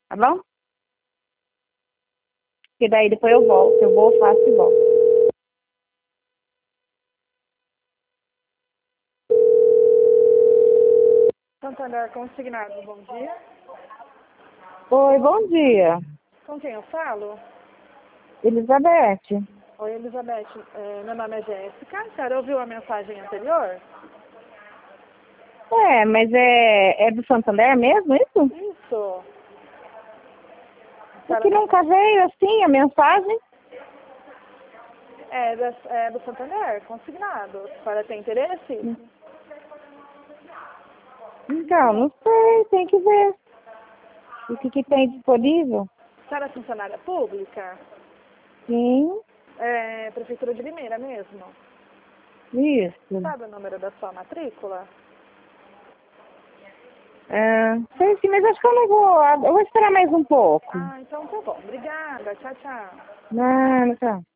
tá bom? Porque daí depois eu volto, eu vou, faço e volto. Santander Consignado, bom dia. Oi, bom dia. Com quem eu falo? Elizabeth. Oi, Elizabeth. Meu nome é Jéssica. A senhora ouviu a mensagem anterior? Mas é do Santander mesmo, isso? Isso. A Porque senhora nunca veio assim a mensagem. é do Santander, consignado. A senhora tem interesse? Então, não sei, tem que ver. O que tem disponível? A senhora é funcionária pública? Sim, Prefeitura de Limeira mesmo. isso. Sabe o número da sua matrícula? Sei sim, mas acho que eu não vou. Eu vou esperar mais um pouco. Ah, então tá bom. Obrigada. Tchau, tchau. Não, não tá.